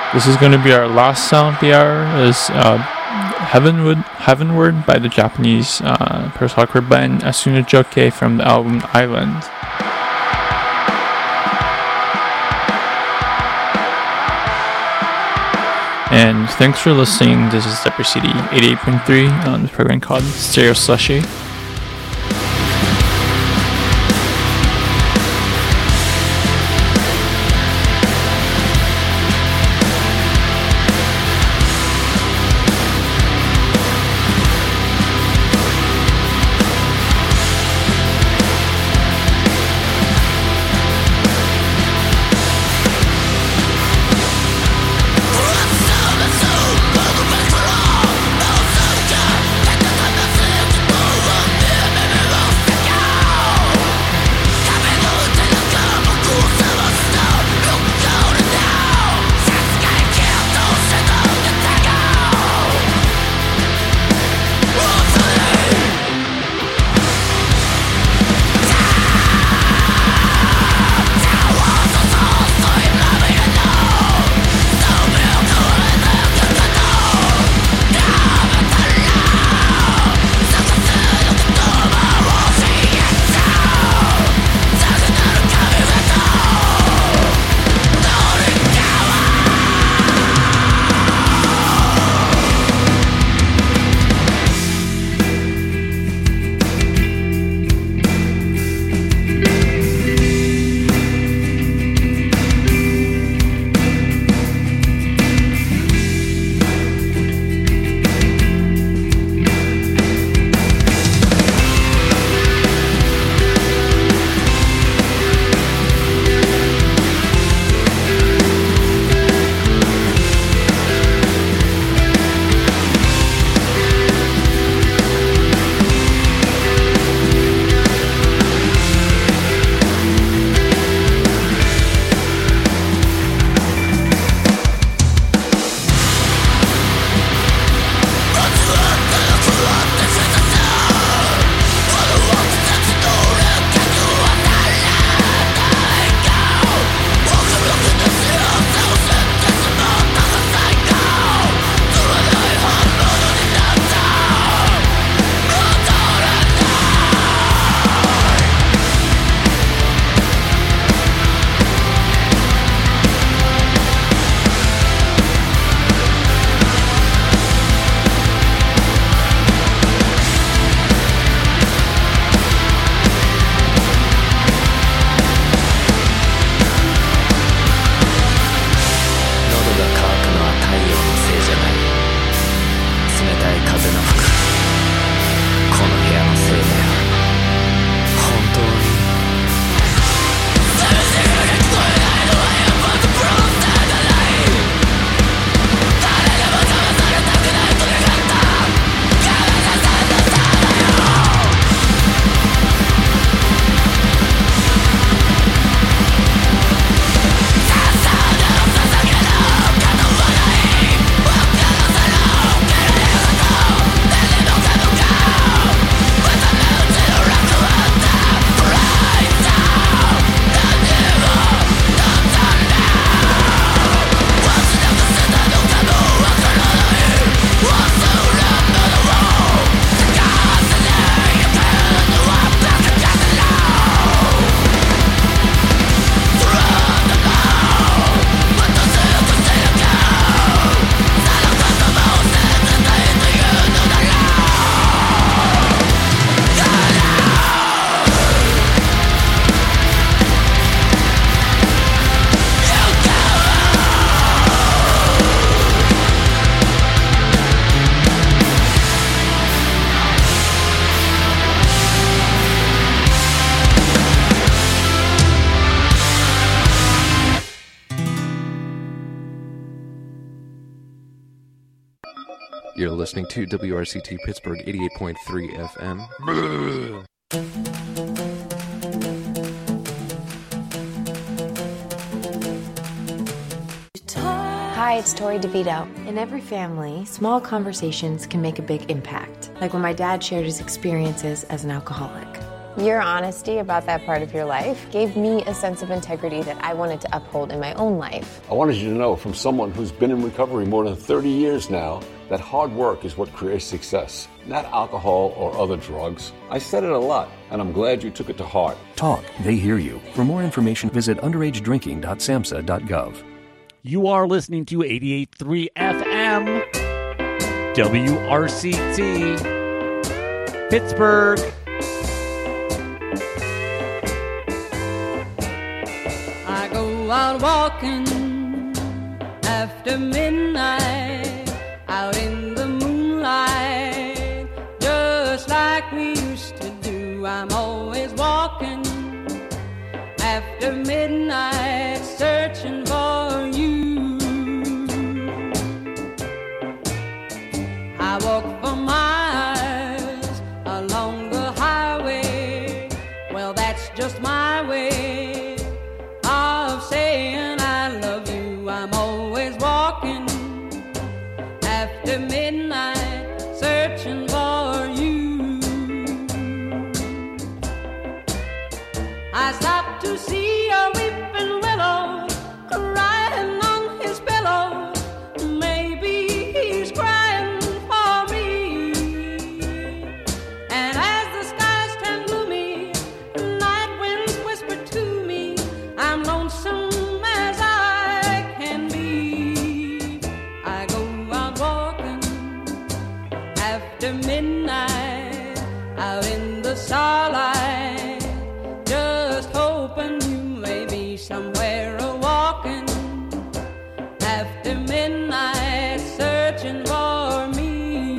This is going to be our last song of the hour. Is Heavenward by the Japanese post-hardcore band Asuna Joke from the album Island. And thanks for listening. This is Cypress CD 88.3 on this program called Stereo Slushy. You're listening to WRCT Pittsburgh 88.3 FM. Hi, it's Tori DeVito. In every family, small conversations can make a big impact, like when my dad shared his experiences as an alcoholic. Your honesty about that part of your life gave me a sense of integrity that I wanted to uphold in my own life. I wanted you to know from someone who's been in recovery more than 30 years now that hard work is what creates success, not alcohol or other drugs. I said it a lot, and I'm glad you took it to heart. Talk, they hear you. For more information, visit underagedrinking.samhsa.gov. You are listening to 88.3 FM, WRCT, Pittsburgh. I go out walking after midnight, out in the moonlight, just like we used to do. I'm always walking after midnight, searching for you. I walk for miles along the highway. Well, that's just my way of saying I love you. I'm always walking after midnight, searching for you. I stopped to see a weeping willow crying on his pillow. Maybe he's crying for me. And as the skies turn gloomy, night winds whisper to me, I'm lonesome as I can be. I go out walking after midnight, out in the starlight, just hoping you may be somewhere a-walking after midnight, searching for me.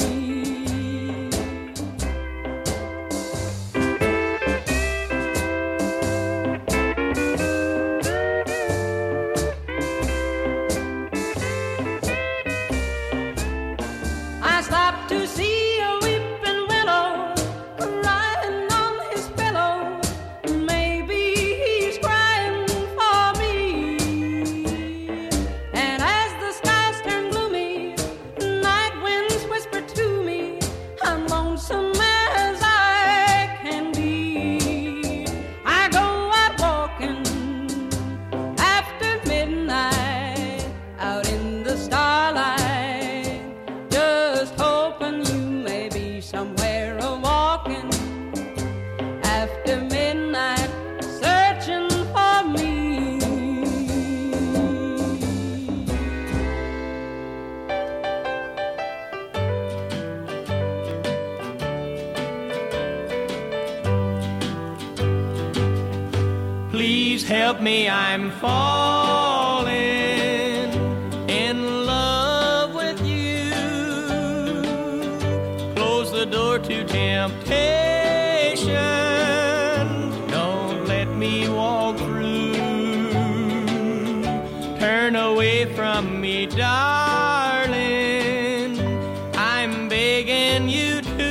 I stopped to see a weeping willow crying on his pillow. Maybe he's crying for me. And as the skies turn gloomy, night winds whisper to me, I'm lonesome as I can be. I go out walking after midnight, out in the starlight, just hoping you may be somewhere a-walking after midnight, searching for me. Please help me, I'm falling in love with you. Close the door to temptation. Don't let me walk through. Turn away from me, darling. I'm begging you to.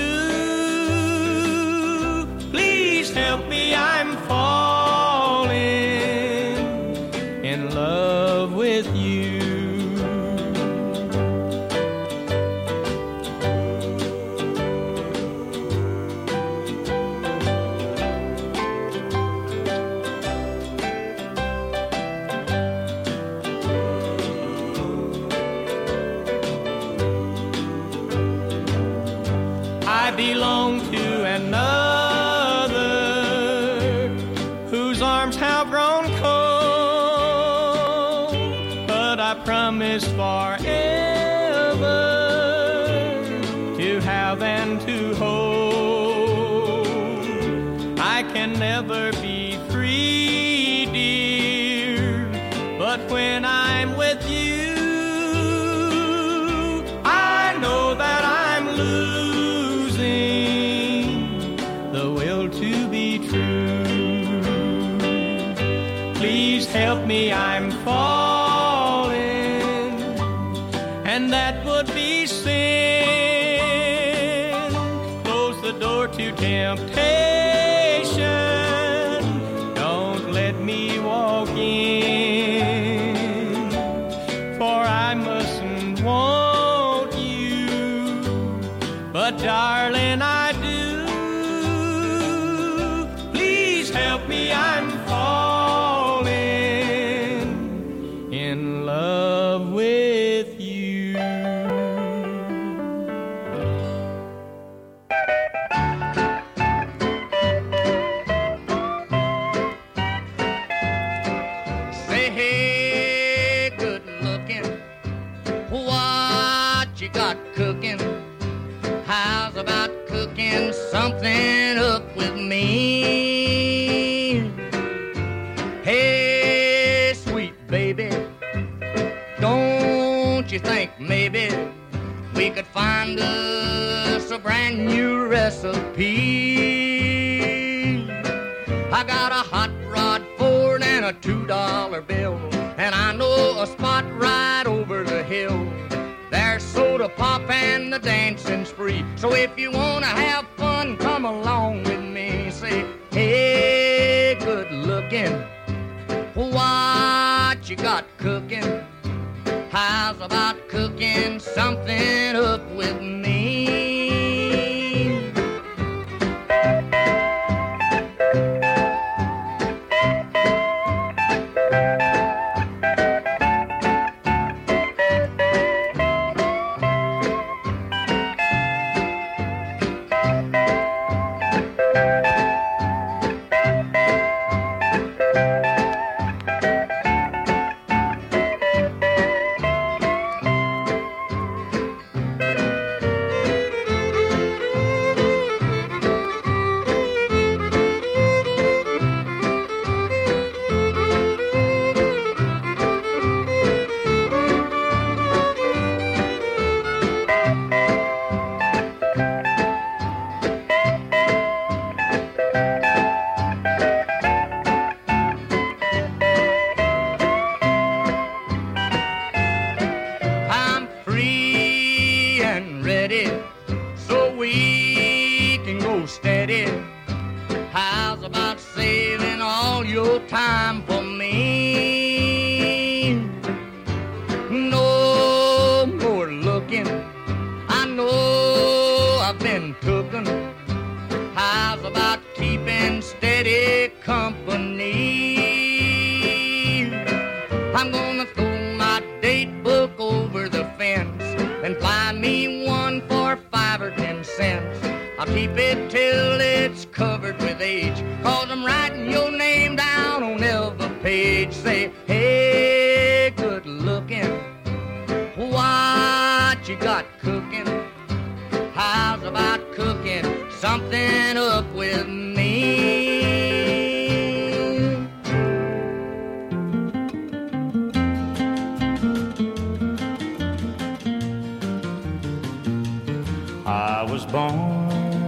Please help me, I'm falling in love with you. I belong to another whose arms have grown cold, but I promise forever to have and to hold. I can never be free, dear, but when I'm with you, I know that I'm losing the will to be true. Please help me, I'm falling, and that would be sin. Close the door to temptation. Don't let me walk in, for I mustn't want you, but darling, I do. help me, I'm falling in love with you. Say, hey, good looking, what you got cooking? How's about cooking something up with me? Hey, sweet baby, don't you think maybe we could find us a brand new recipe? I got a hot rod Ford and a $2 bill, and I know a spot right over the hill. There's soda pop and the dancing's free. So if you wanna have fun, come along with me. Say, hey, good looking, what you got cooking? How's about cooking something up with me? Time for me. No more looking, I know I've been tooken. How's about keeping steady company? I'm gonna throw my date book over the fence and buy me one for 5 or 10 cents. I'll keep it till it's covered with age, 'cause I'm writing your name down on every page. Say, hey, good looking, what you got cooking? How's about cooking something up with me? I was born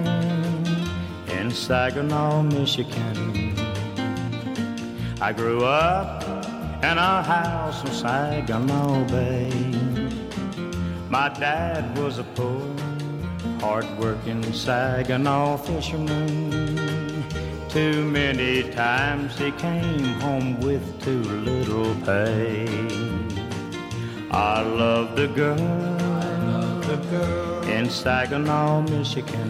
in Saginaw, Michigan. I grew up in a house in Saginaw Bay. My dad was a poor, hard-working Saginaw fisherman. Too many times he came home with too little pay. I loved the girl in Saginaw, Michigan.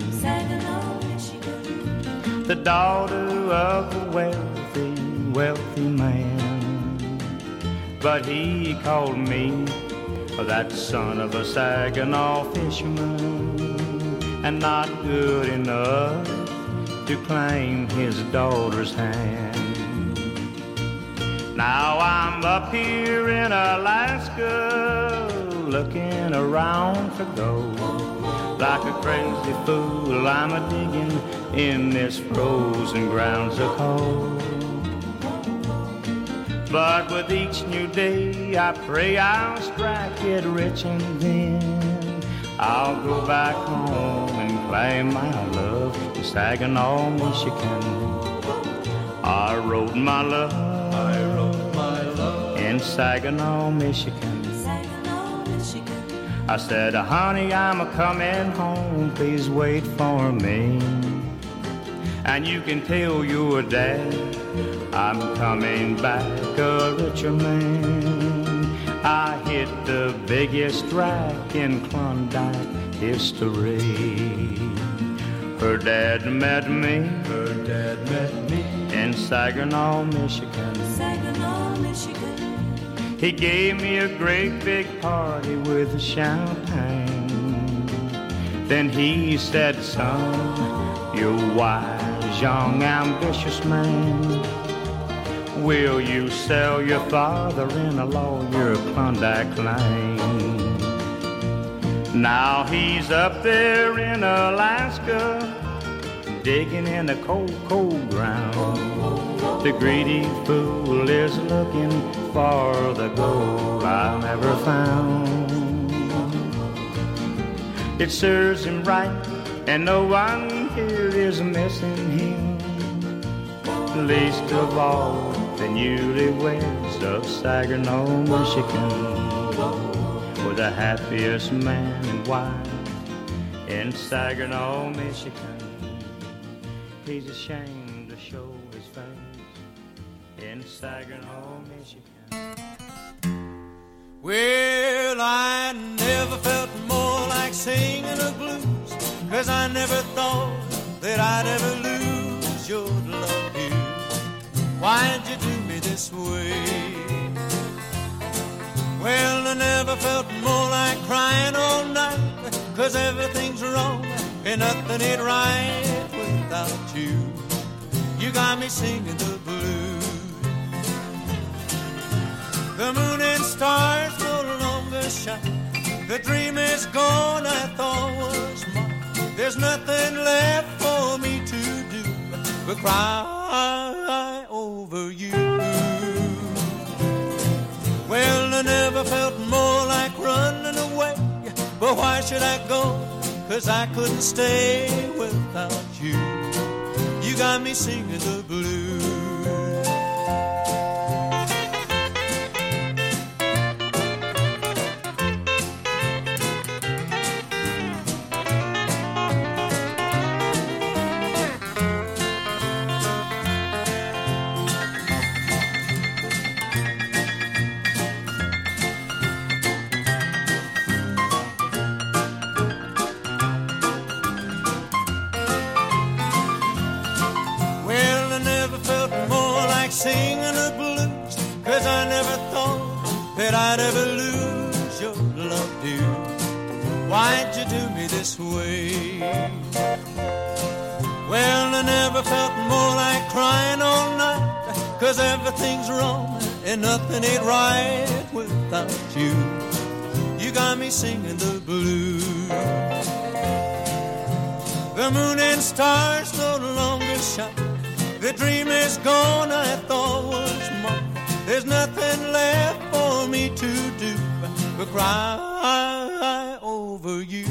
The daughter of a wealthy man. But he called me that son of a Saginaw fisherman, and not good enough to claim his daughter's hand. Now I'm up here in Alaska, looking around for gold. Like a crazy fool, I'm a-digging in this frozen ground so cold. But with each new day, I pray I'll strike it rich, and then I'll go back home and claim my love in Saginaw, Michigan. I wrote my love in Saginaw, Michigan. I said, honey, I'm a-coming home, please wait for me. And you can tell your dad I'm coming back a richer man. I hit the biggest rack in Klondike history. Her dad met me in Saginaw, Michigan. Saginaw, Michigan. He gave me a great big party with champagne. Then he said, son, you're a wise, young, ambitious man. Will you sell your father-in-law your Klondike claim? Now he's up there in Alaska, digging in the cold, cold ground. The greedy fool is looking for the gold I never found. It serves him right, and no one here is missing him, least of all the newlyweds of Saginaw, Michigan. Were the happiest man and wife in Saginaw, Michigan. He's ashamed to show his face in Saginaw, Michigan. Well, I never felt more like singing the blues, 'cause I never thought that I'd ever lose your love here. Why'd you do me this way? Well, I never felt more like crying all night, 'cause everything's wrong and nothing ain't right without you. You got me singing the blues. The moon and stars no longer shine. The dream is gone I thought was mine. There's nothing left for me to do but cry over you. Well, I never felt more like running away, but why should I go? 'Cause I couldn't stay without you. You got me singing the blues. Singing the blues, 'cause I never thought that I'd ever lose your love, dear. Why'd you do me this way? Well, I never felt more like crying all night, 'cause everything's wrong and nothing ain't right without you. You got me singing the blues. The moon and stars no longer shine. The dream is gone I thought was mine. There's nothing left for me to do but cry over you.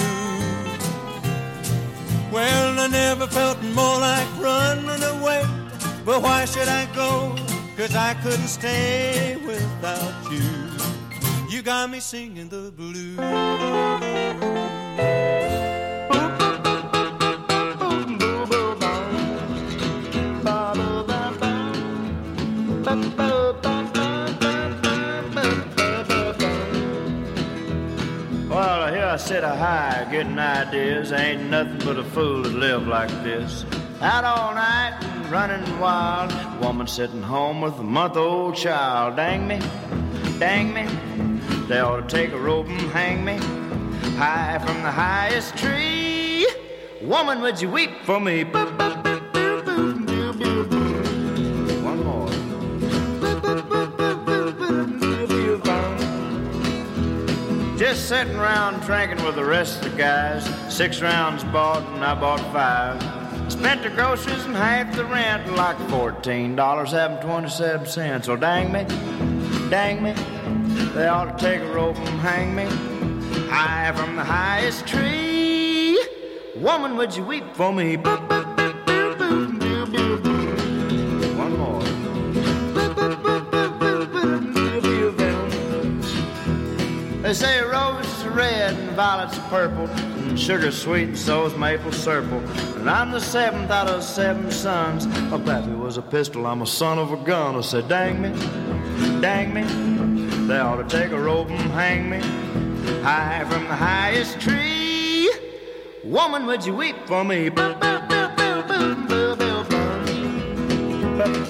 Well, I never felt more like running away, but why should I go? 'Cause I couldn't stay without you. You got me singing the blues. Well, here I sit a high, getting ideas. Ain't nothing but a fool to live like this. Out all night and running wild. Woman sitting home with a month-old child. Dang me, they ought to take a rope and hang me high from the highest tree. Woman, would you weep for me? One more. Just sitting around drinking with the rest of the guys. 6 rounds bought and I bought 5. Spent the groceries and half the rent, like $14 having 27 cents. So dang me, they ought to take a rope and hang me high from the highest tree. Woman, would you weep for me? One more. They say roses are red and violets are purple, and sugar's sweet and so's maple syrup. And I'm the 7th out of 7 sons. My pappy was a pistol, I'm a son of a gun. I said, dang me, they ought to take a rope and hang me high from the highest tree. Woman, would you weep for me? One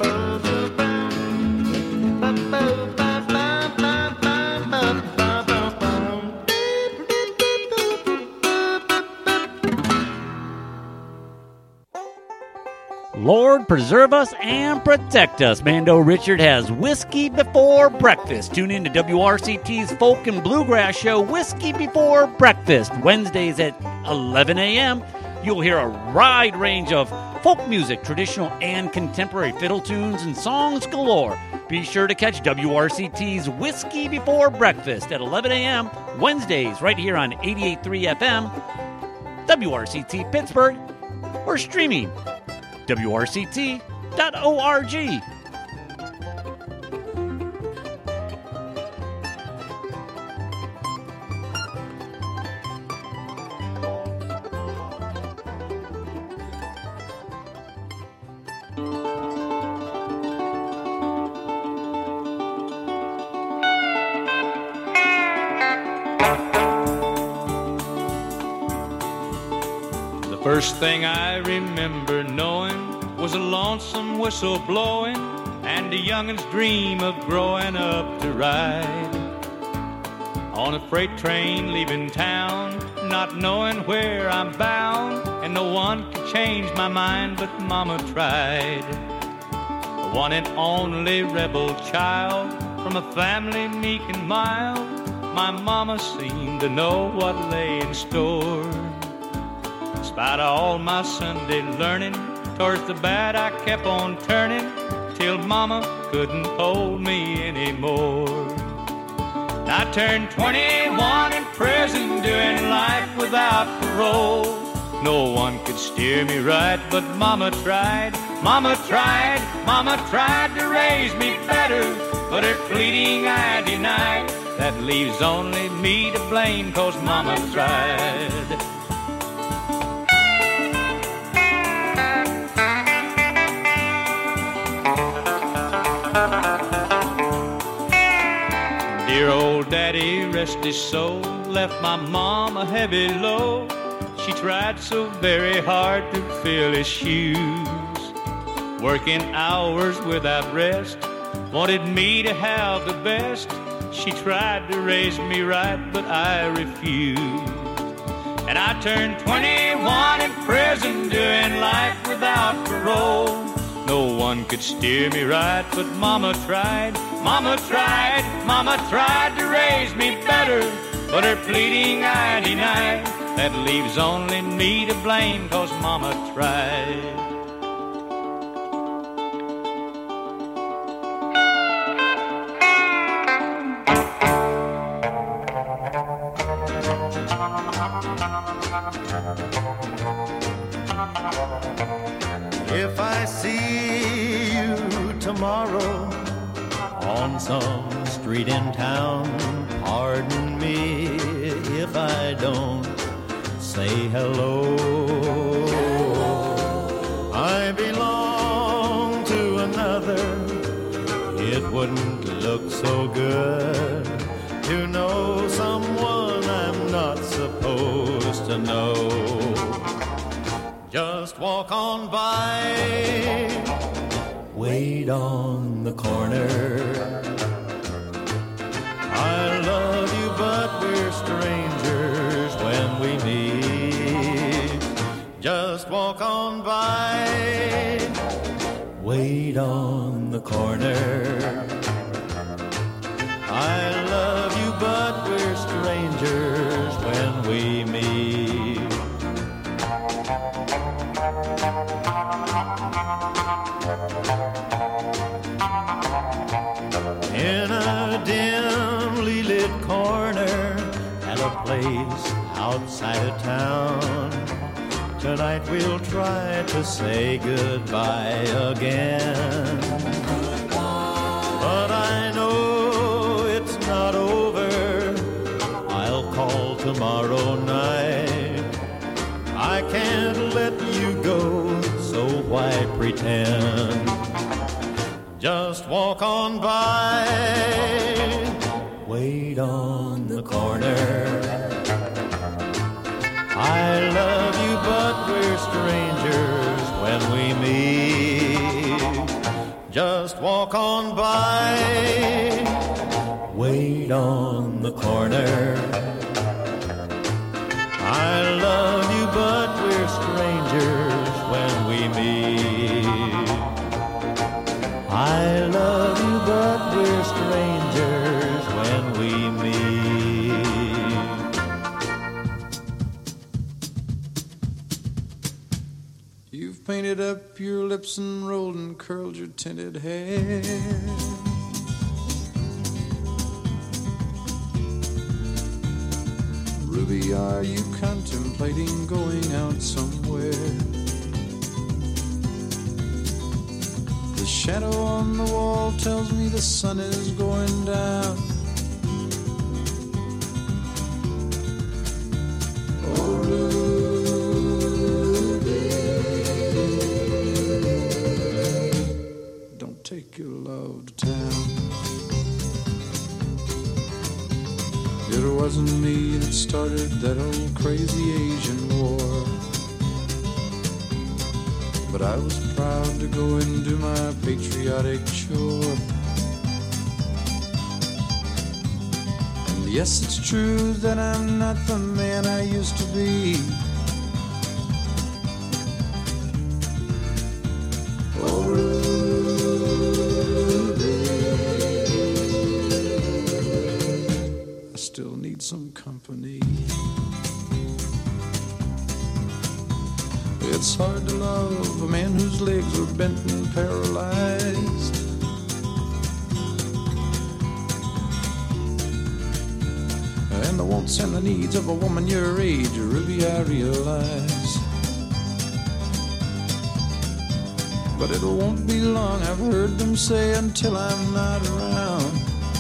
Lord preserve us and protect us. Mando Richard has Whiskey Before Breakfast. Tune in to WRCT's Folk and Bluegrass show, Whiskey Before Breakfast, Wednesdays at 11 a.m. You'll hear a wide range of folk music, traditional and contemporary fiddle tunes, and songs galore. Be sure to catch WRCT's Whiskey Before Breakfast at 11 a.m. Wednesdays right here on 88.3 FM, WRCT Pittsburgh, or streaming WRCT.org. First thing I remember knowing was a lonesome whistle blowing and a youngin's dream of growing up to ride on a freight train leaving town, not knowing where I'm bound, and no one could change my mind but Mama tried. The one and only rebel child from a family meek and mild, my mama seemed to know what lay in store. Despite all my Sunday learning, towards the bad I kept on turning, till Mama couldn't hold me anymore. I turned 21 in prison, doing life without parole. No one could steer me right, but Mama tried, Mama tried, Mama tried to raise me better, but her pleading I denied. That leaves only me to blame, 'cause Mama tried. Dear old daddy, rest his soul, left my mom a heavy load. She tried so very hard to fill his shoes, working hours without rest, wanted me to have the best. She tried to raise me right, but I refused. And I turned 21 in prison, doing life without parole. No one could steer me right, but Mama tried, Mama tried, Mama tried to raise me better, but her pleading I denied. That leaves only me to blame, 'cause Mama tried. If I see you tomorrow on some street in town, pardon me if I don't say hello. I belong to another. It wouldn't look so good to know someone I'm not supposed to know. Just walk on by, wait on the corner. I love you, but we're strangers when we meet. Just walk on by, wait on the corner. I love you, but we're strangers when we meet. In a dimly lit corner at a place outside of town, tonight we'll try to say goodbye again. But I know it's not over. I'll call tomorrow night. I can't let you go, so why pretend? Just walk on by, wait on the corner. I love you, but we're strangers when we meet. Just walk on by, wait on the corner. I love you, but we're strangers when we meet. painted up your lips and rolled and curled your tinted hair. Ruby, are you contemplating going out somewhere? The shadow on the wall tells me the sun is going down. Oh, Ruby, don't take your love to town. It wasn't me that started that old crazy Asian war, but I was proud to go and do my patriotic chore. And yes, it's true that I'm not the man I used to be. Oh, Ruby, I still need some company. It's hard to love a man whose legs are bent and paralyzed. And the wants and the needs of a woman your age, Ruby, I realize. But it won't be long, I've heard them say, until I'm not around.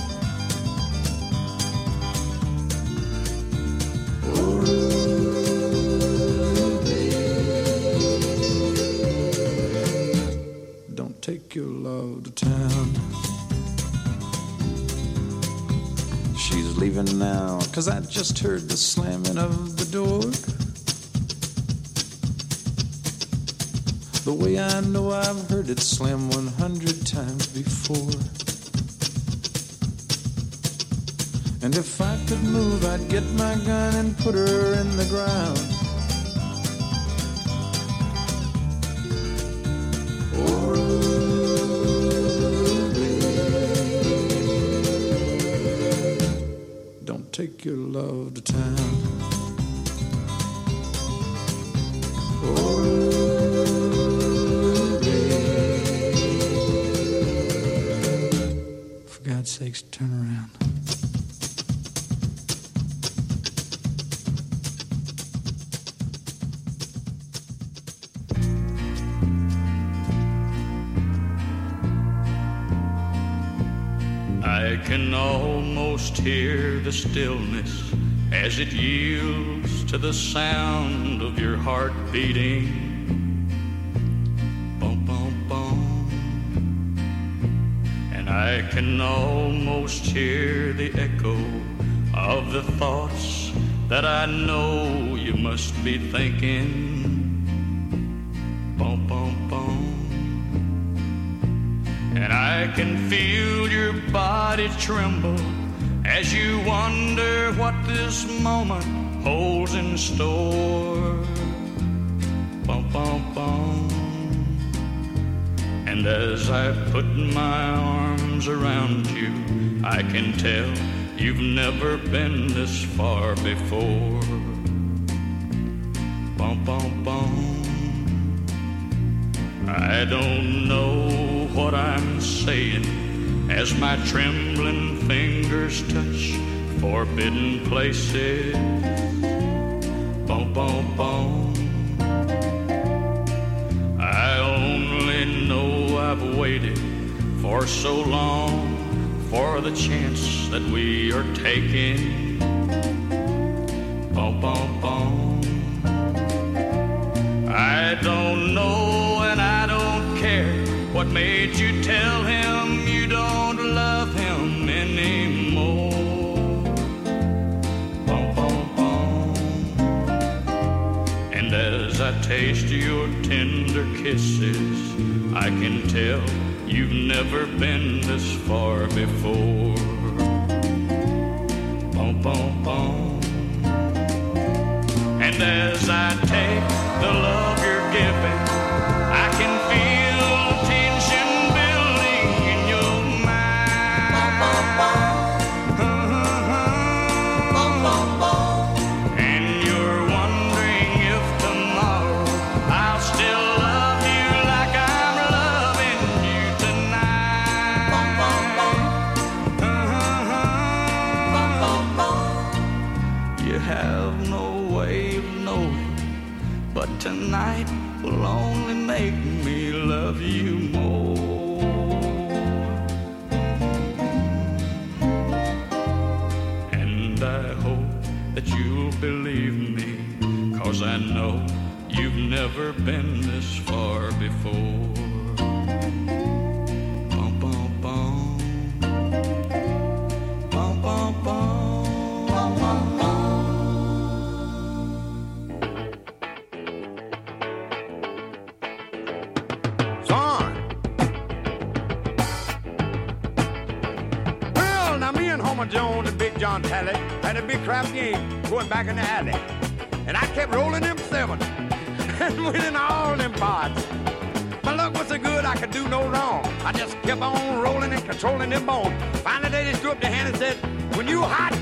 Oh, take your love to town. She's leaving now, 'cause I just heard the slamming of the door. The way I know I've heard it slam 100 times before. And if I could move, I'd get my gun and put her in the ground. Take your love to town. Oh, Ruby, for God's sakes, turn around. I can almost hear the stillness as it yields to the sound of your heart beating. Bum, bum, bum. And I can almost hear the echo of the thoughts that I know you must be thinking. Bum, bum, bum. And I can feel your body tremble as you wonder what this moment holds in store. Bum, bum, bum. And as I put my arms around you, I can tell you've never been this far before. Bum, bum, bum. I don't know what I'm saying as my trembling fingers touch forbidden places. Bum, bum, bum. I only know I've waited for so long for the chance that we are taking. Bum, bum, bum. I don't know and I don't care what made you tell him you don't love him anymore. Bum, bum, bum. And as I taste your tender kisses, I can tell you've never been this far before. Bum, bum, bum. And as I take the love you're giving, I can feel tension building in your mind. And you're wondering if tomorrow I'll still love you night will only make me love you more. And I hope that you'll believe me, 'cause I know you've never been this far before. Bum, bum, bum. Bum, bum, bum. Bum, bum, bum. Son! Well, now me and Homer Jones and Big John Talley had a big crap game going back in the alley. And I kept rolling them 7 and winning all them pots. My luck was so good I could do no wrong. I just kept on rolling and controlling them bones. Finally they just threw up their hand and said, when you hot,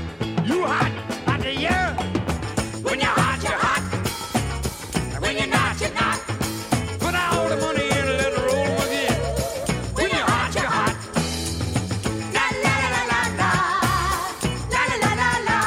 I said, yeah. When you're hot, you're hot. And when you're not, you're not. Put all the money in and let it roll again. When you're hot, you're hot. La la la la la. La la la la la.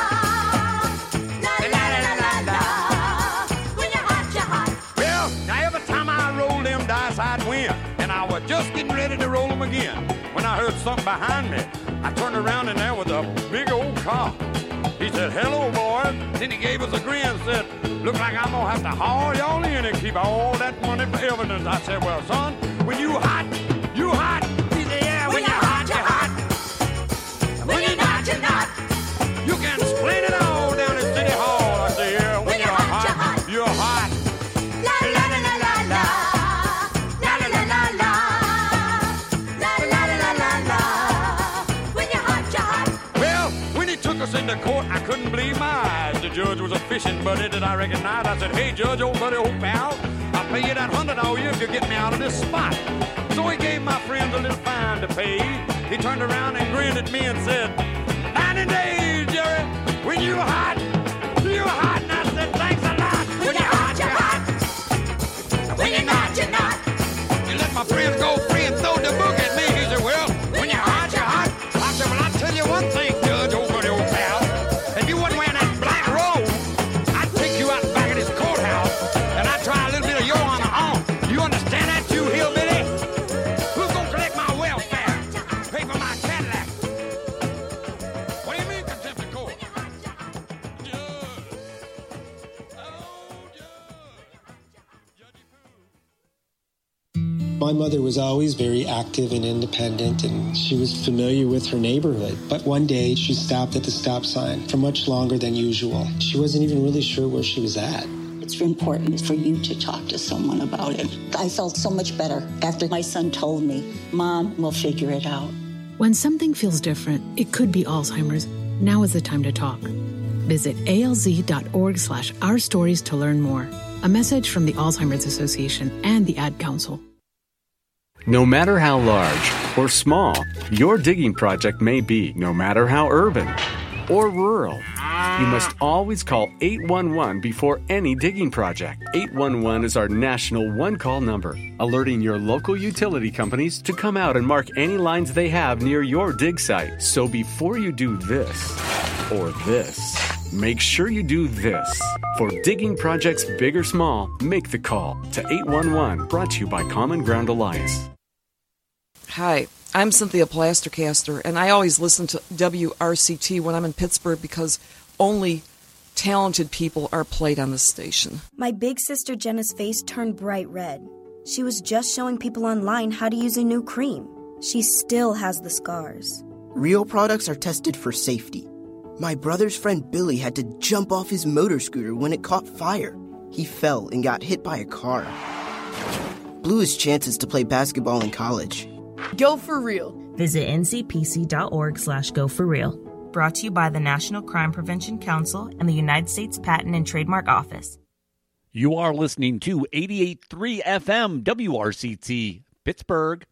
La la la la la. When you're hot, you're hot. Well, now every time I roll them dice, I'd win. And I was just getting ready to roll them again when I heard something behind me. I turned around and there was a big old cop. He said, hello, boys. Then he gave us a grin and said, look like I'm going to have to haul y'all in and keep all that money for evidence. I said, well, son, when you hot, you hot. He said, yeah, when you're hot, you're hot. And when you're not, you're not. You can explain it all down in City Hall. I said, yeah, when you're hot, you're hot. La la la la la la. La la la la la. La la la la la la. When you're hot, you're hot. Well, when he took us into court, I couldn't believe my eyes. The judge was a fishing buddy that I recognized. I said, hey, Judge, old buddy, old pal, I'll pay you that $100 all you if you get me out of this spot. So he gave my friends a little fine to pay. He turned around and grinned at me and said, 90 days, Jerry, when you hot, you hot. And I said, thanks a lot. When you're hot, you're hot. And when you're not, you're not. You let my friends go free and throw the book at me. He said, well, when you're hot, you're hot. I said, well, I'll tell you one thing, Judge, old buddy, old pal. If you wasn't wearing that black robe, I'd take you out back of this courthouse and I'd try a little bit of your honor on. You understand that, you hillbilly? Who's gonna collect my welfare? Pay for my Cadillac? What do you mean, contempt of court? My mother was always very active and independent, and she was familiar with her neighborhood. But one day, she stopped at the stop sign for much longer than usual. She wasn't even really sure where she was at. It's important for you to talk to someone about it. I felt so much better after my son told me, Mom, we'll figure it out. When something feels different, it could be Alzheimer's. Now is the time to talk. Visit alz.org/ourstories to learn more. A message from the Alzheimer's Association and the Ad Council. No matter how large or small your digging project may be, no matter how urban or rural, you must always call 811 before any digging project. 811 is our national one-call number, alerting your local utility companies to come out and mark any lines they have near your dig site. So before you do this or this, make sure you do this. For digging projects big or small, make the call to 811, brought to you by Common Ground Alliance. Hi, I'm Cynthia Plastercaster, and I always listen to WRCT when I'm in Pittsburgh because only talented people are played on this station. My big sister Jenna's face turned bright red. She was just showing people online how to use a new cream. She still has the scars. Real products are tested for safety. My brother's friend Billy had to jump off his motor scooter when it caught fire. He fell and got hit by a car. Blew his chances to play basketball in college. Go for real. Visit ncpc.org/goforreal. Brought to you by the National Crime Prevention Council and the United States Patent and Trademark Office. You are listening to 88.3 FM WRCT, Pittsburgh.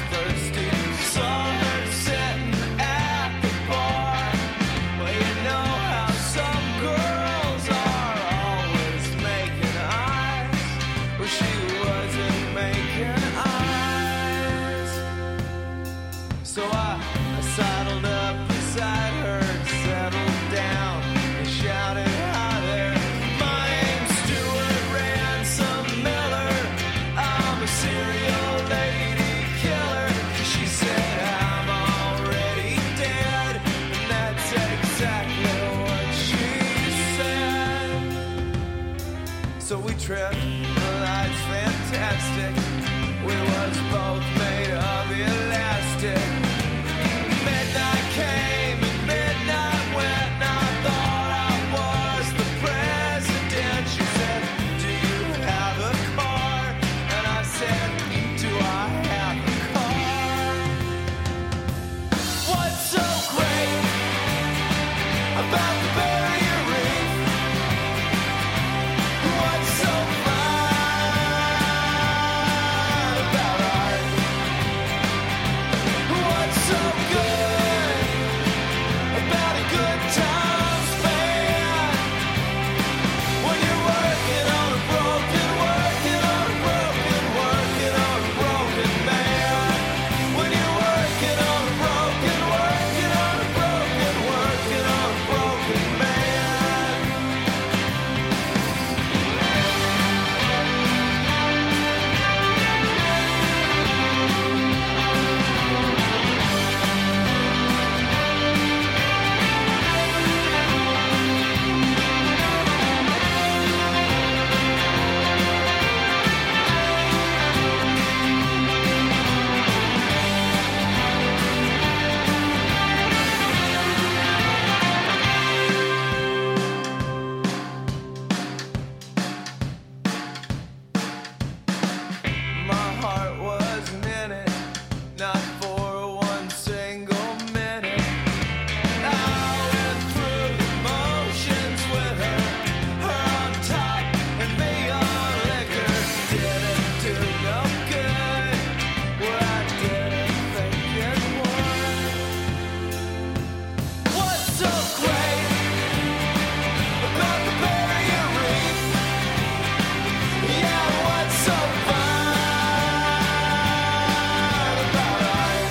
Saw her sitting at the bar. Well, you know so we tripped. The light's fantastic. We was both made of elastic. Midnight came and midnight went. I thought I was the president. She said, do you have a car? And I said, do I have a car? What's so great about the barrier reef? What's so fine about art? What's so good about a good time spent? When you're working on a broken, working on a broken, working on a broken man. When you're working on a broken, working on a broken, working on a broken man. My heart wasn't in it, not for one single minute. I went through the motions with her on top and me on liquor. Didn't do no good, well I didn't think it would. What's so great about the barrier reef? Yeah, what's so fine about art?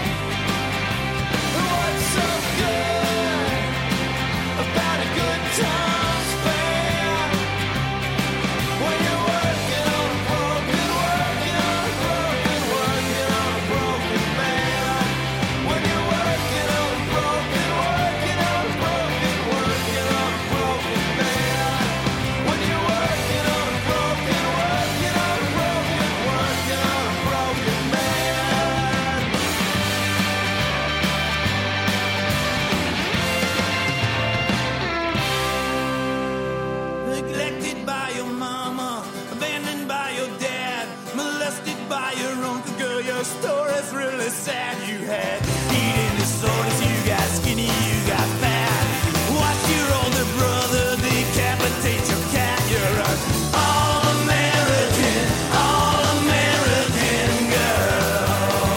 What's so good about a good time spent? When you're working on a broken, working on a broken, working on a broken man. When you're working on a broken, working on a broken, working on a broken man. When you're working on a broken, working on a broken, working on a broken man. Neglected by your mama, abandoned by your dad, molested by your uncle. Girl, your story's really sad. You had eating disorders, you got skinny, you got fat. Watch your older brother decapitate your cat. You're an all-American girl.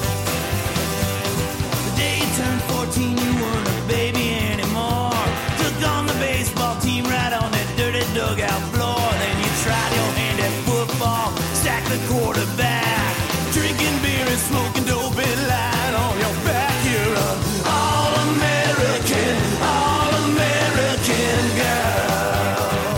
The day you turned 14, you weren't a baby anymore. Took on the baseball team right on that dirty dugout floor. Then you tried your hand at football, sacked the quarterback, drinking beer and smoking dope and lying on your back. You're an all-American girl.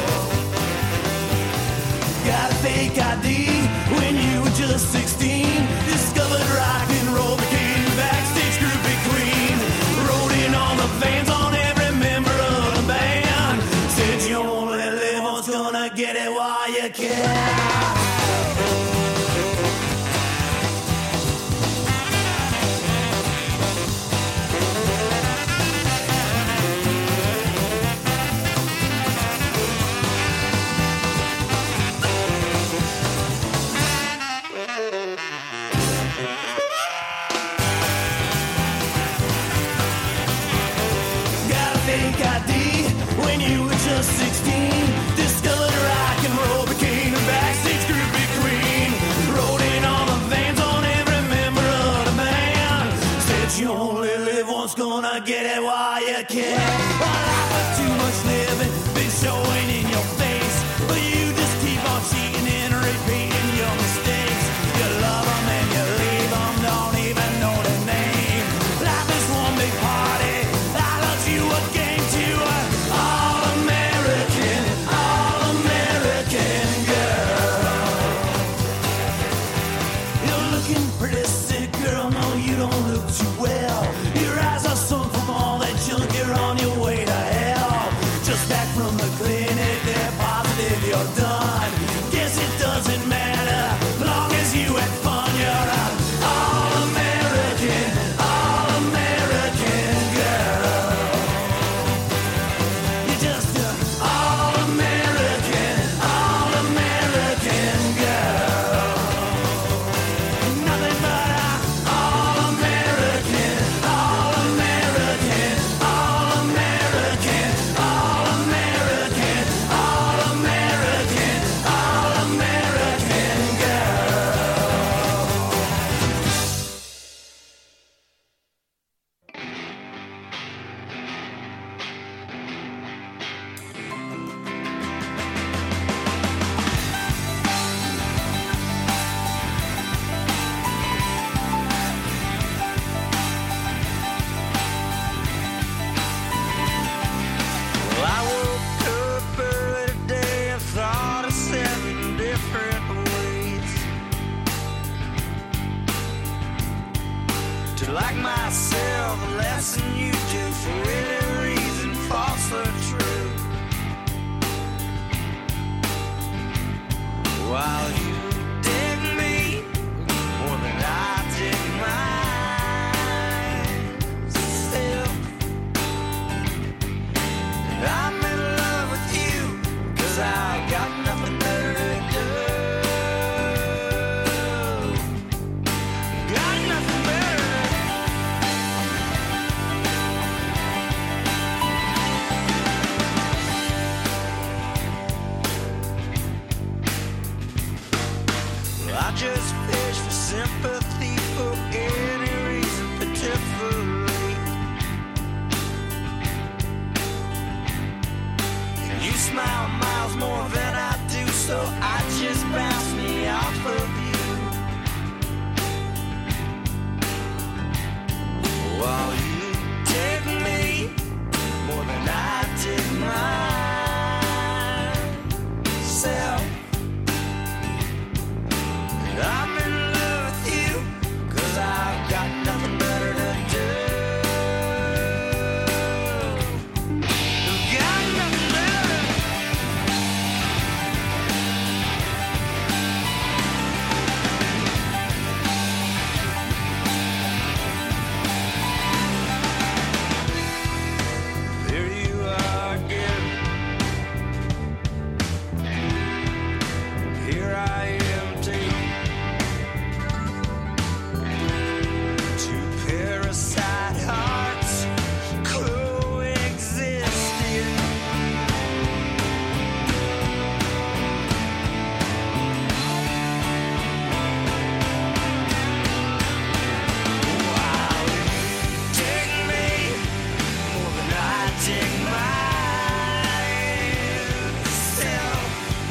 Got a fake ID when you were just 16. Discovered rock and roll, became backstage groupie queen. Rode in on the fans on every member of the band. Said you only live once, gonna get it while you can. Got a fake ID when you were just 16. Discovered rock and roll, became a backstage groupie queen. Rode in on the vans on every member of the band. Said you only live once, gonna get it while you can. Well, life was too much living, been showing in your face. But you just keep on cheating and repeating your mistakes. You love them and you leave them, don't even know their name. Life is one big party, I love you a game to an all-American girl. You're looking pretty sick, girl, no you don't look too well. Your eyes are sunk from all that junk, you're on your way to hell. Just back from the clinic, they're positive you're done. different ways. To like myself less than you do for any reason, false or true. While you dig me more than I dig myself. And I'm in love with you, 'cause I've got nothing better to do. Got nothing better Well, I just fish for sympathy for any reason, pitifully. And you smile miles more than I do, so I just bounce me off of you. While you take me more than I take myself. I'm in love with you, 'cause I've got nothing better to do. Got nothing better. There you are again. Here I am, too. Two parasite hearts coexisting. Wow, you take me more than I take myself.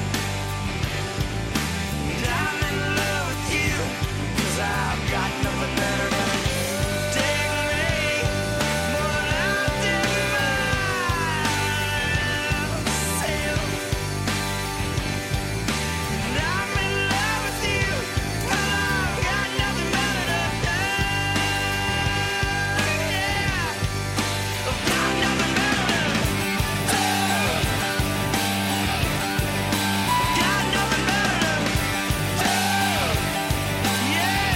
And I'm in love with you, 'cause I've got nothing better to do. Take me more than I take myself. And I'm in love with you, 'cause I've got nothing better to do. Yeah, I've got nothing better to do. I've got nothing better to do. Yeah.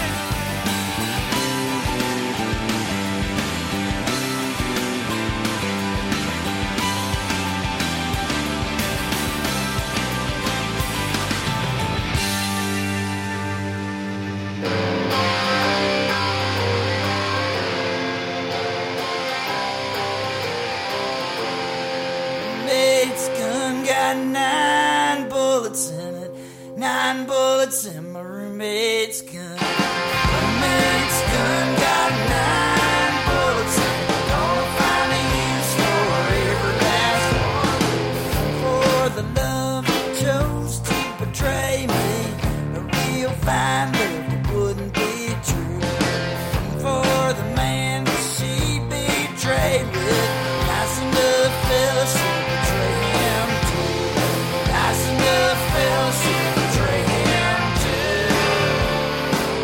Mate's gun got 9 bullets in it. 9 bullets in my roommate's gun. My mate's gun got 9 bullets in it. Gonna find a use for every last one. For the love he chose to betray me, a real fine love wouldn't be true. For the man that she betrayed with, nice enough fella should betray him too. Nice enough fella should betray him too.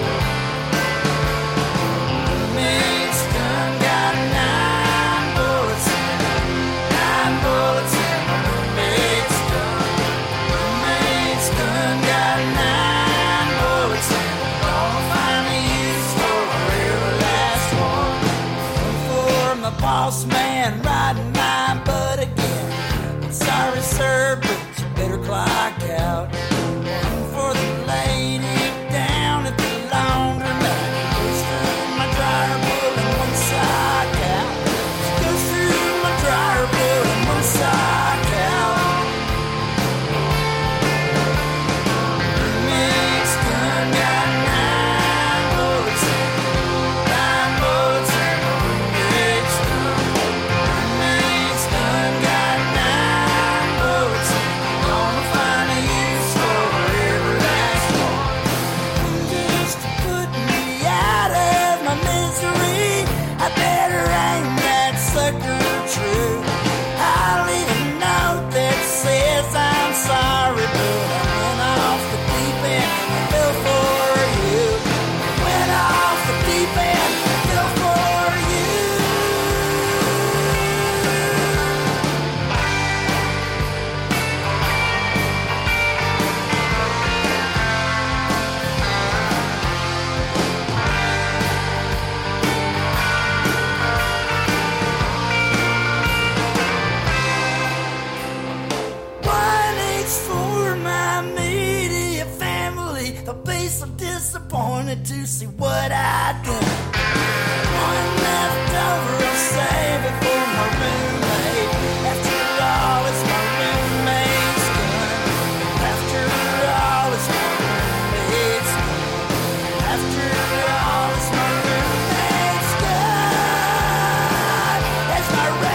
disappointed to see what I'd done. One left over, I'll save it for my roommate. After all, it's my roommate's gun. After all, it's my roommate's gun. After all, it's my roommate's gun. It's my roommate's gun.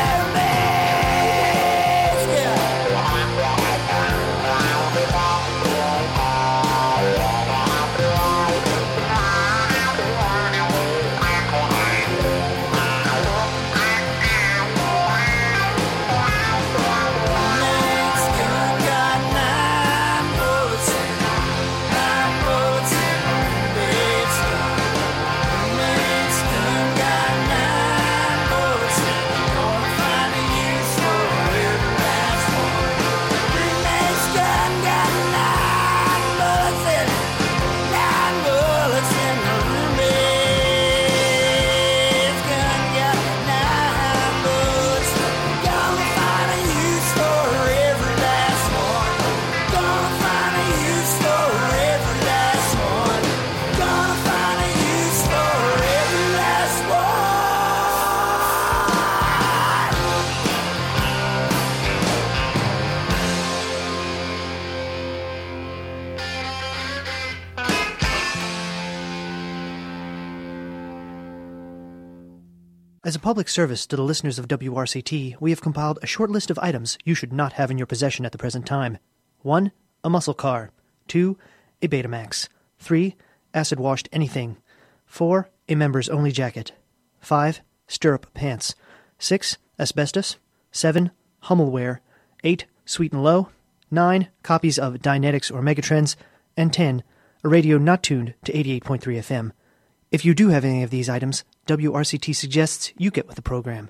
As a public service to the listeners of WRCT, we have compiled a short list of items you should not have in your possession at the present time. 1. A muscle car. 2. A Betamax. 3. Acid-washed anything. 4. A members-only jacket. 5. Stirrup pants. 6. Asbestos. 7. Hummelware. 8. Sweet and Low. 9. Copies of Dynetics or Megatrends. And 10. A radio not tuned to 88.3 FM. If you do have any of these items, WRCT suggests you get with the program.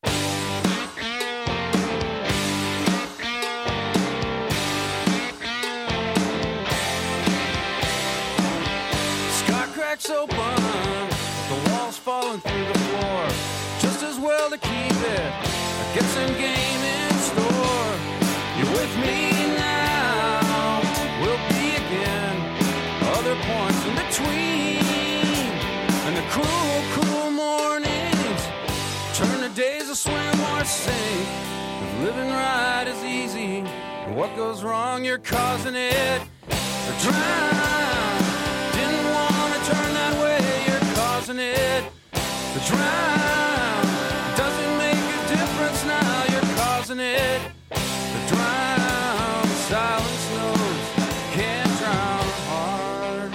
Sky cracks open, the walls falling through the floor. Just as well to keep it, I get some game in store. You're with me now, we'll be again. Other points in between, and the cruel, cruel mornings turn the days to swim or sink. If living right is easy, and what goes wrong, you're causing it to drown. Didn't want to turn that way, you're causing it to drown. Doesn't make a difference now, you're causing it to drown. Silence knows, can't drown hard.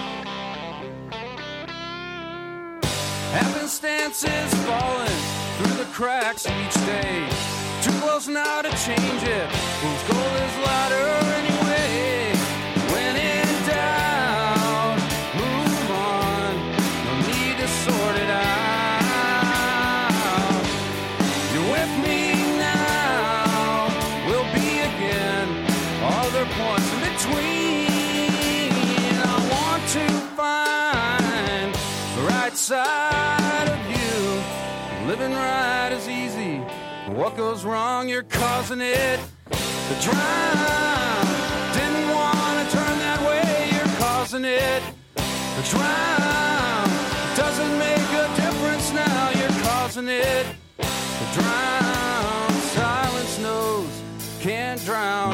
Happenstance is falling through the cracks each day. Too close now to change it. Whose goal is louder anyway? When in doubt, move on. No need to sort it out. You're with me now, we'll be again. Other points in between. I want to find the right side of you. Living right is easy. What goes wrong, you're causing it to drown. Didn't want to turn that way, you're causing it to drown. Doesn't make a difference now, you're causing it to drown. Silence knows, can't drown.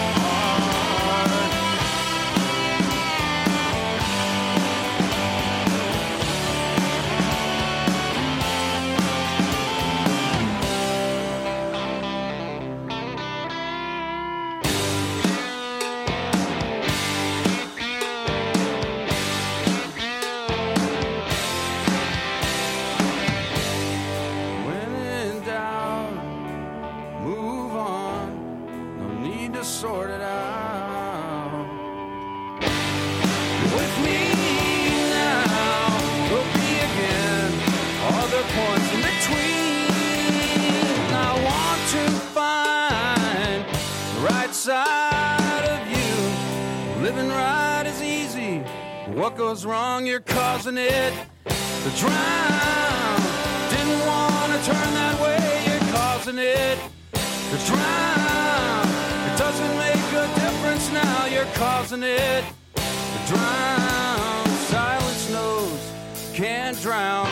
Sort it out. You're with me now, we'll be again. Other points in between. I want to find the right side of you. Living right is easy. What goes wrong, you're causing it to drown. Didn't want to turn that way, you're causing it to drown. Doesn't make a difference now, you're causing it to drown. Silence can't drown.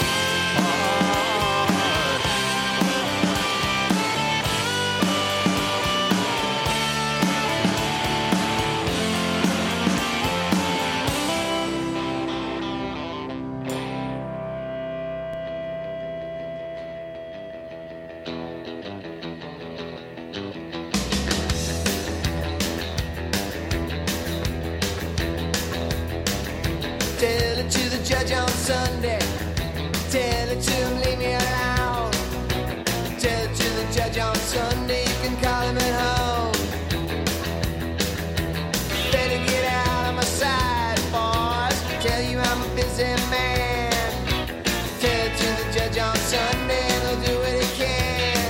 Tell it to the judge on Sunday. Tell it to him, leave me alone. Tell it to the judge on Sunday, you can call him at home. Better get out of my sight, boys. Tell you I'm a busy man. Tell it to the judge on Sunday, and he'll do what he can.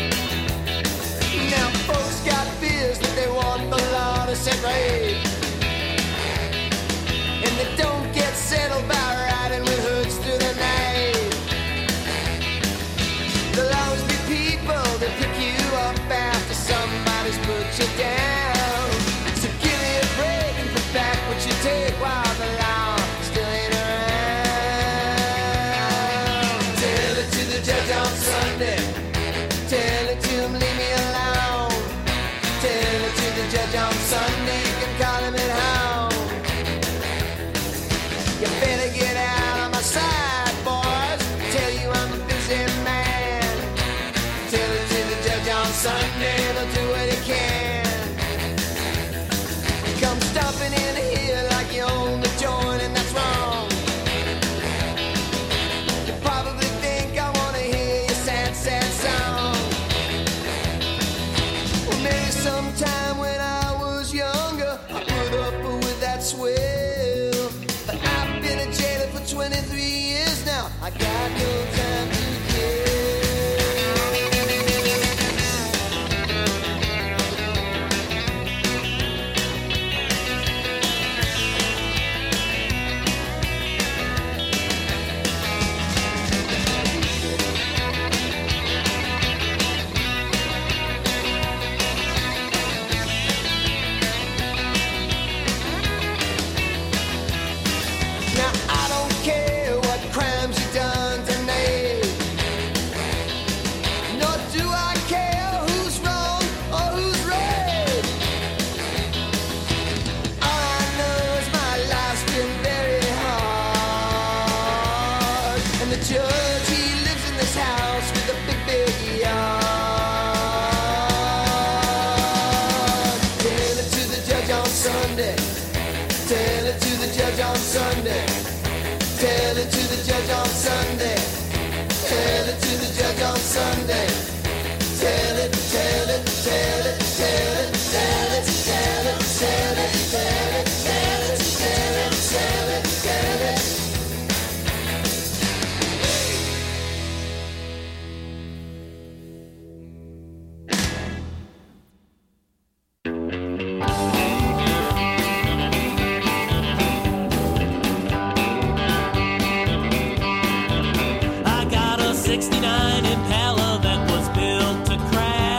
Now folks got fears that they want the law to set right. And they don't get settled by riding with hoods through the night. There'll always be people that pick you up after somebody's put you down. So give me a break and put back what you take while the law still ain't around. Tell it to the judge on Sunday. Tell it to him, leave me alone. Tell it to the judge on Sunday, you can call him at home. You better get out of my sight, boys. Tell you I'm a busy man. Tell it to the judge on Sunday, they'll do what he can. Come stomping in here like you own the joint, and that's wrong. You probably think I wanna hear your sad, sad song. Well, maybe sometime when I was younger, I put up with that swell. But I've been a jailer for 23 years now. I got no time to Now I don't care what crimes you done tonight. Nor do I care who's wrong or who's right. All I know is my life's been very hard. And the judge, he lives in this house with a big, big yard. Tell it to the judge on Sunday. Tell it to the judge on Sunday. Tell it to the judge on Sunday. Tell it to the judge on Sunday. Tell it, tell it, tell it, tell it, tell it, tell it, tell it, tell it, tell it, tell it, tell it, tell it. I got a 69 Impala that was built to crash.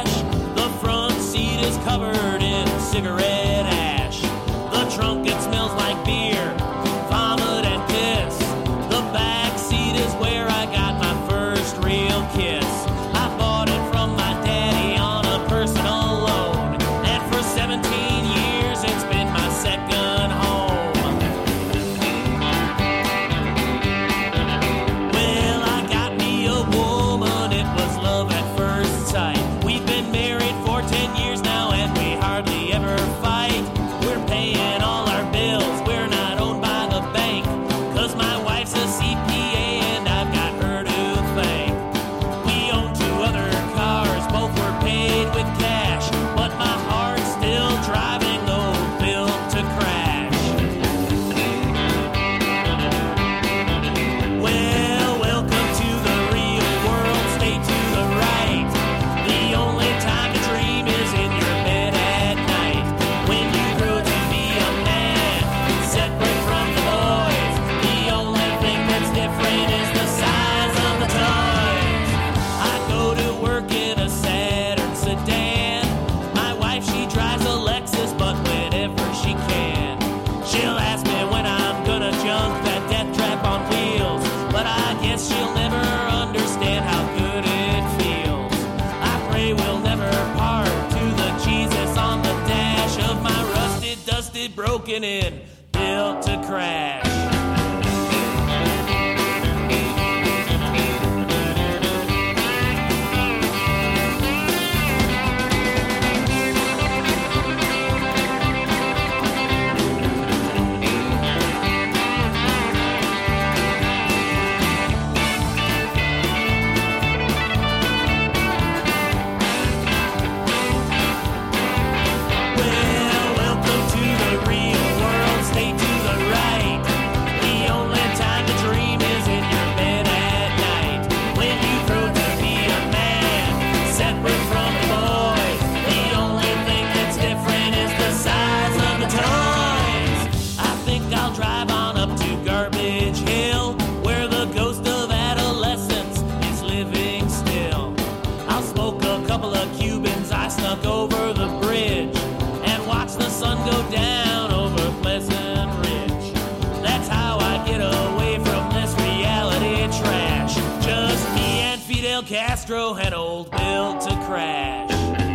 busted, broken in, built to crash. Castro had old built to crash.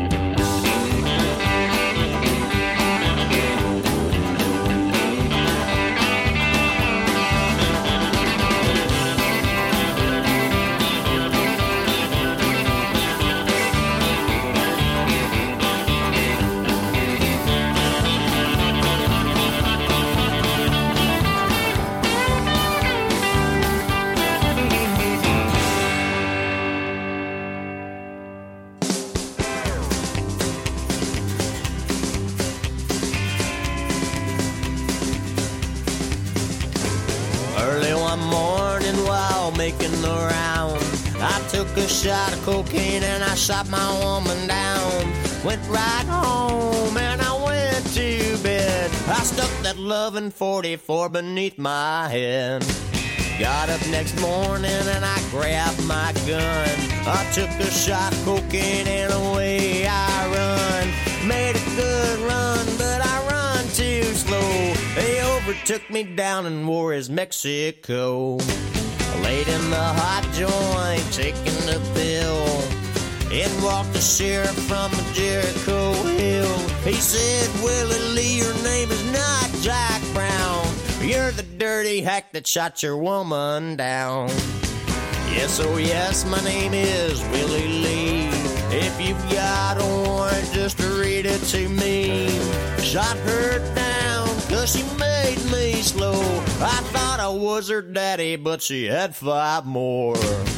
Took a shot of cocaine and I shot my woman down. Went right home and I went to bed. I stuck that loving 44 beneath my head. Got up next morning and I grabbed my gun. I took a shot of cocaine and away I run. Made a good run, but I run too slow. They overtook me down in Juarez, Mexico. Laid in the hot joint, taking the pill. In walked the sheriff from Jericho Hill. He said, Willie Lee, your name is not Jack Brown. You're the dirty hack that shot your woman down. Yes, oh yes, my name is Willie Lee. If you've got a warrant, just read it to me. Shot her down, 'cause she made me slow. I thought I was her daddy, but she had 5 more.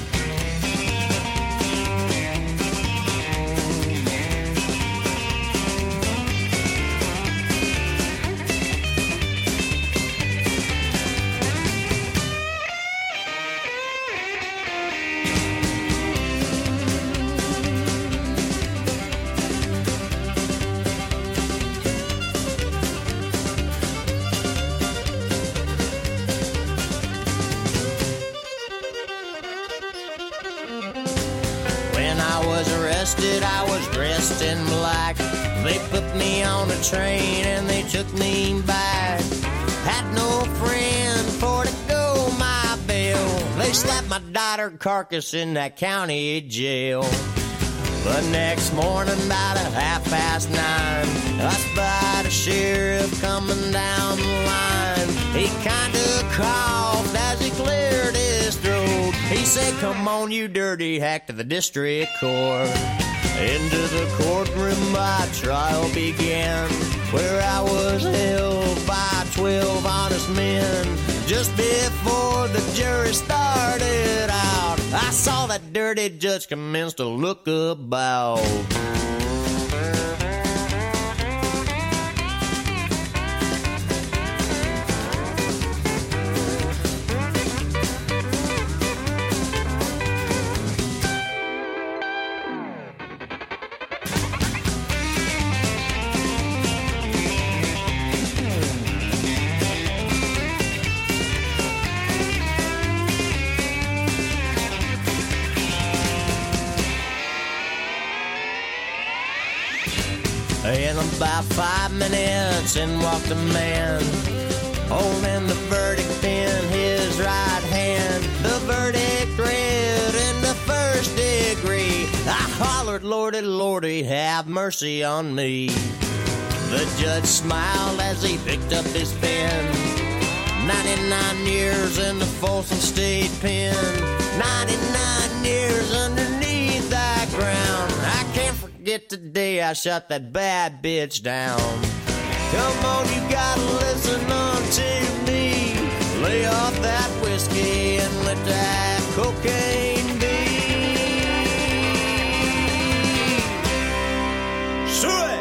I was dressed in black. They put me on a train and they took me back. Had no friend for to go my bail. They slapped my daughter carcass in that county jail. The next morning about 9:30, I spied a sheriff coming down the line. He kinda coughed as he cleared his throat. He said, come on, you dirty hack, to the district court. Into the courtroom my trial began, where I was held by 12 honest men. Just before the jury started out, I saw that dirty judge commence to look about. In about 5 minutes, in walked a man, holding the verdict in his right hand. The verdict read in the first degree. I hollered, Lordy, Lordy, have mercy on me. The judge smiled as he picked up his pen. 99 years in the Folsom State Pen. 99 years underneath that ground. I can't forget the day I shot that bad bitch down. Come on, you gotta listen unto me. Lay off that whiskey and let that cocaine be. Sweet!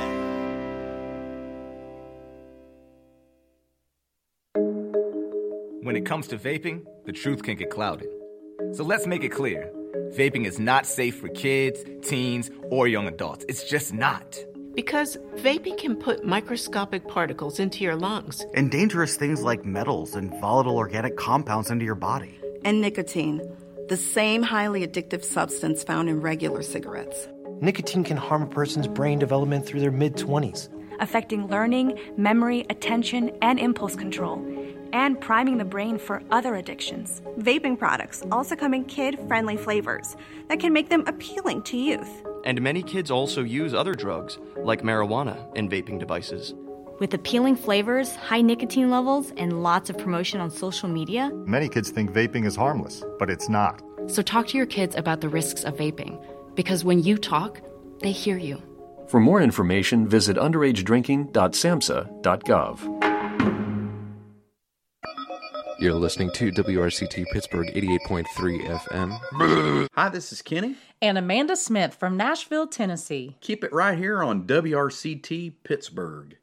When it comes to vaping, the truth can get clouded. So let's make it clear. Vaping is not safe for kids, teens, or young adults. It's just not. Because vaping can put microscopic particles into your lungs. And dangerous things like metals and volatile organic compounds into your body. And nicotine, the same highly addictive substance found in regular cigarettes. Nicotine can harm a person's brain development through their mid-20s. Affecting learning, memory, attention, and impulse control. And priming the brain for other addictions. Vaping products also come in kid-friendly flavors that can make them appealing to youth. And many kids also use other drugs, like marijuana, in vaping devices. With appealing flavors, high nicotine levels, and lots of promotion on social media, many kids think vaping is harmless, but it's not. So talk to your kids about the risks of vaping, because when you talk, they hear you. For more information, visit underagedrinking.samhsa.gov. You're listening to WRCT Pittsburgh 88.3 FM. Hi, this is Kenny. And Amanda Smith from Nashville, Tennessee. Keep it right here on WRCT Pittsburgh.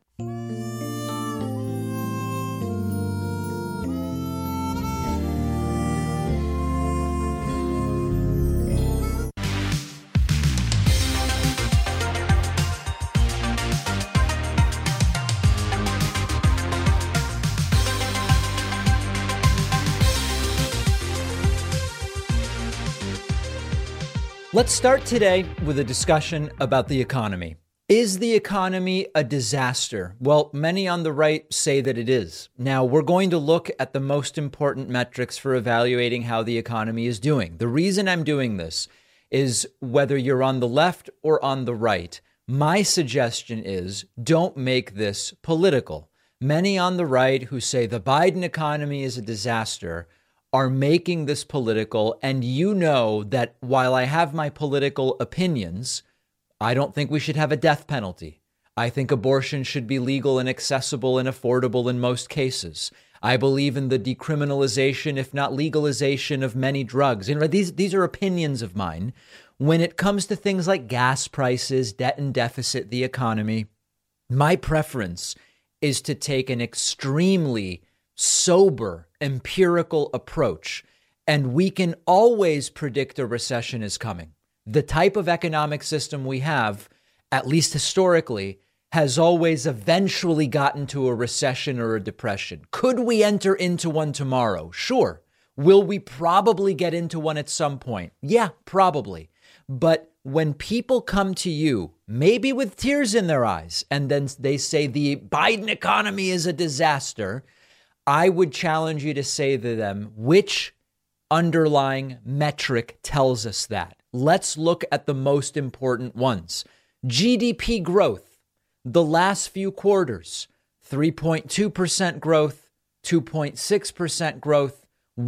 Let's start today with a discussion about the economy. Is the economy a disaster? Well, many on the right say that it is. Now, we're going to look at the most important metrics for evaluating how the economy is doing. The reason I'm doing this is whether you're on the left or on the right, my suggestion is don't make this political. Many on the right who say the Biden economy is a disaster are making this political, and you know that while I have my political opinions, I don't think we should have a death penalty. I think abortion should be legal and accessible and affordable in most cases. I believe in the decriminalization, if not legalization, of many drugs. And these are opinions of mine. When it comes to things like gas prices, debt and deficit, the economy, my preference is to take an extremely sober, empirical approach, and we can always predict a recession is coming. The type of economic system we have, at least historically, has always eventually gotten to a recession or a depression. Could we enter into one tomorrow? Sure. Will we probably get into one at some point? Yeah, probably. But when people come to you, maybe with tears in their eyes, and then they say the Biden economy is a disaster, I would challenge you to say to them, which underlying metric tells us that? Let's look at the most important ones. GDP growth, the last few quarters, 3.2% growth, 2.6% growth,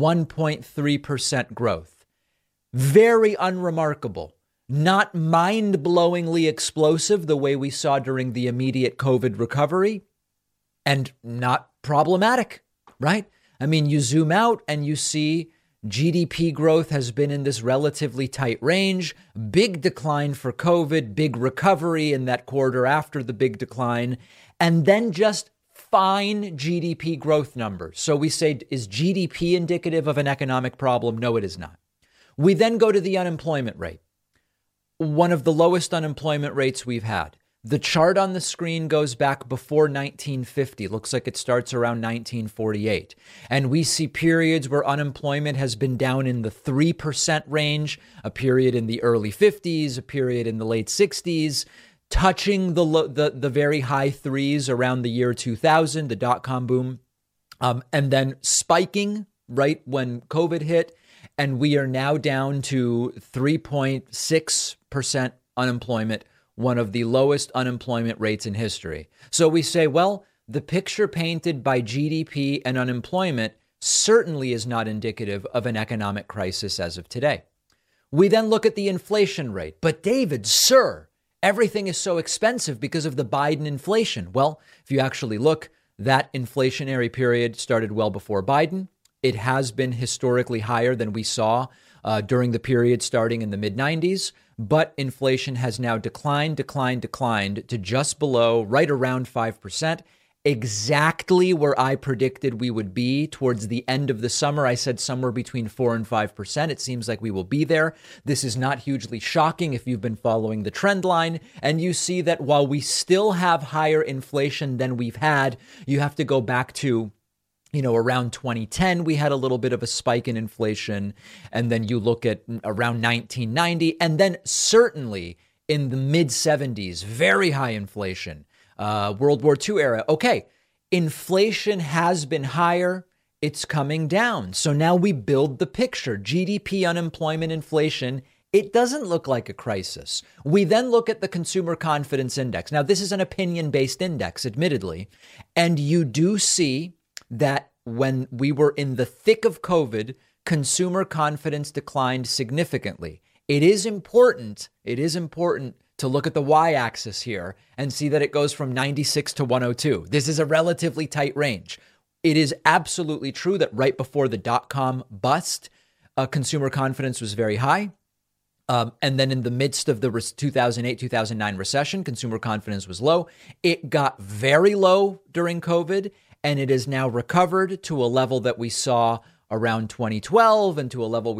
1.3% growth. Very unremarkable. Not mind-blowingly explosive the way we saw during the immediate COVID recovery, and not problematic, right? I mean, you zoom out and you see GDP growth has been in this relatively tight range, big decline for COVID, big recovery in that quarter after the big decline, and then just fine GDP growth numbers. So we say, is GDP indicative of an economic problem? No, it is not. We then go to the unemployment rate, one of the lowest unemployment rates we've had. The chart on the screen goes back before 1950. Looks like it starts around 1948. And we see periods where unemployment has been down in the 3% range, a period in the early 50s, a period in the late 60s, touching the very high threes around the year 2000, the dot-com boom, and then spiking right when COVID hit. And we are now down to 3.6% unemployment, one of the lowest unemployment rates in history. So we say, well, the picture painted by GDP and unemployment certainly is not indicative of an economic crisis as of today. We then look at the inflation rate. But David, sir, everything is so expensive because of the Biden inflation. Well, if you actually look, that inflationary period started well before Biden. It has been historically higher than we saw during the period starting in the mid-90s. But inflation has now declined to just below, right around 5%. Exactly where I predicted we would be towards the end of the summer. I said somewhere between 4 and 5%. It seems like we will be there. This is not hugely shocking if you've been following the trend line. And you see that while we still have higher inflation than we've had, you have to go back to around 2010, we had a little bit of a spike in inflation. And then you look at around 1990, and then certainly in the mid 70s, very high inflation. World War II era. Okay, inflation has been higher. It's coming down. So now we build the picture. GDP, unemployment, inflation. It doesn't look like a crisis. We then look at the Consumer Confidence Index. Now, this is an opinion-based index, admittedly. And you do see that when we were in the thick of COVID, consumer confidence declined significantly. It is important to look at the y-axis here and see that it goes from 96 to 102. This is a relatively tight range. It is absolutely true that right before the dot-com bust, consumer confidence was very high. And then in the midst of the 2008-2009 recession, consumer confidence was low. It got very low during COVID, and it has now recovered to a level that we saw around 2012 and to a level